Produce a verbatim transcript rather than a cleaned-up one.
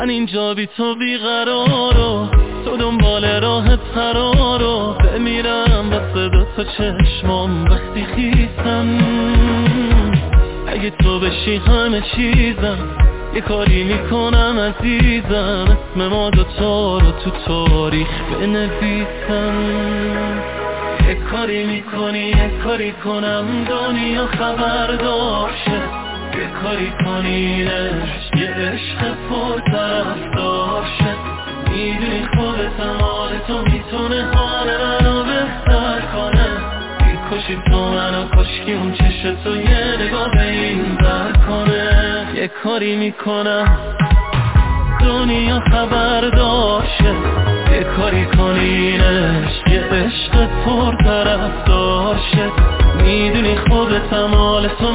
من اینجا بی تو بیقرارو، تو دنبال راهت قرارو، بمیرم با صدا تا چشمام وقتی خیسم. اگه تو بشی همه چیزم، یه کاری میکنم عزیزم، اسم ما دوتا رو تو تاریخ بنویسم. یه کاری میکنی یه کاری کنم دنیا خبردار شه، یه کاری کنی عشق یه عشق پر طرفدار شه. میدونی خودتم حال تو میتونه حال منو بهتر کنه، میکشی تو منو کشکی اون چشم تو یه نگاه به این بر کنه. یه کاری میکنم دنیا خبردار شه، یه کاری کنی عشق یه عشق پر طرفدار شه. میدونی خودتم حال تو